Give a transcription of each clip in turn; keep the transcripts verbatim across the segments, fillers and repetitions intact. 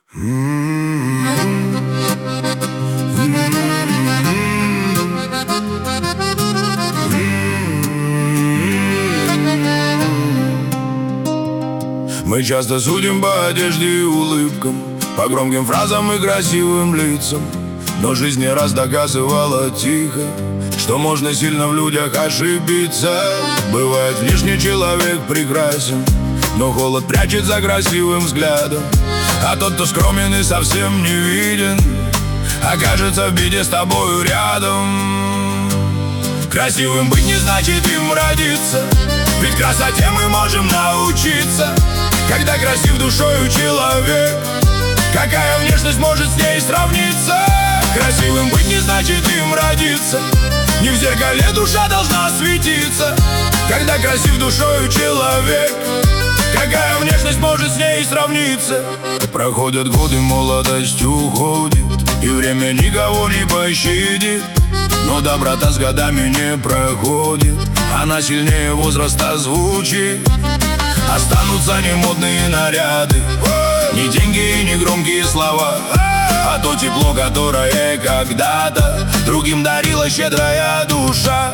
Мы часто судим по одежде и улыбкам, по громким фразам и красивым лицам. Но жизнь не раз доказывала тихо, что можно сильно в людях ошибиться. Бывает, внешний человек прекрасен, но холод прячет за красивым взглядом. А тот, кто скромен и совсем не виден, окажется в беде с тобою рядом. Красивым быть не значит им родиться, ведь красоте мы можем научиться. Когда красив душою человек, какая внешность может с ней сравниться? Красивым быть не значит им родиться, не в зеркале душа должна светиться. Когда красив душою человек, какая внешность может с ней сравниться? Проходят годы, молодость уходит, и время никого не пощадит. Но доброта с годами не проходит, она сильнее возраста звучит. Останутся не модные наряды, не деньги и не громкие слова, а то тепло, которое когда-то другим дарила щедрая душа.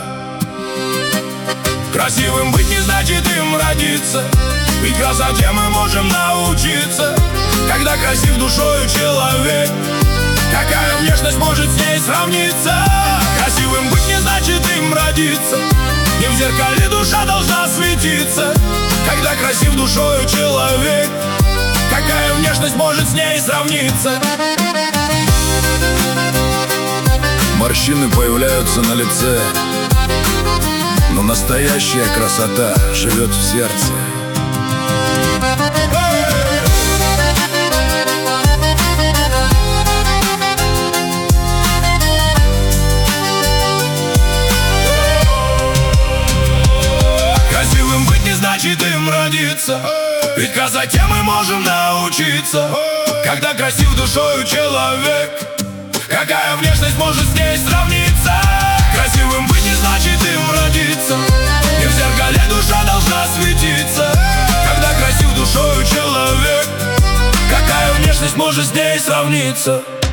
Красивым быть не значит им родиться, ведь красоте мы можем научиться. Когда красив душою человек, какая внешность может с ней сравниться? Красивым быть не значит им родиться, не в зеркале душа должна светиться. Когда красив душою человек, какая внешность может с ней сравниться? Морщины появляются на лице, но настоящая красота живет в сердце. Красивым быть не значит им родиться, ведь красоте мы можем научиться. Когда красив душою человек, какая внешность может с ней сравниться? Красивым быть не значит им родиться, не в зеркале душа должна светиться. Когда красив душою человек, какая внешность может с ней сравниться?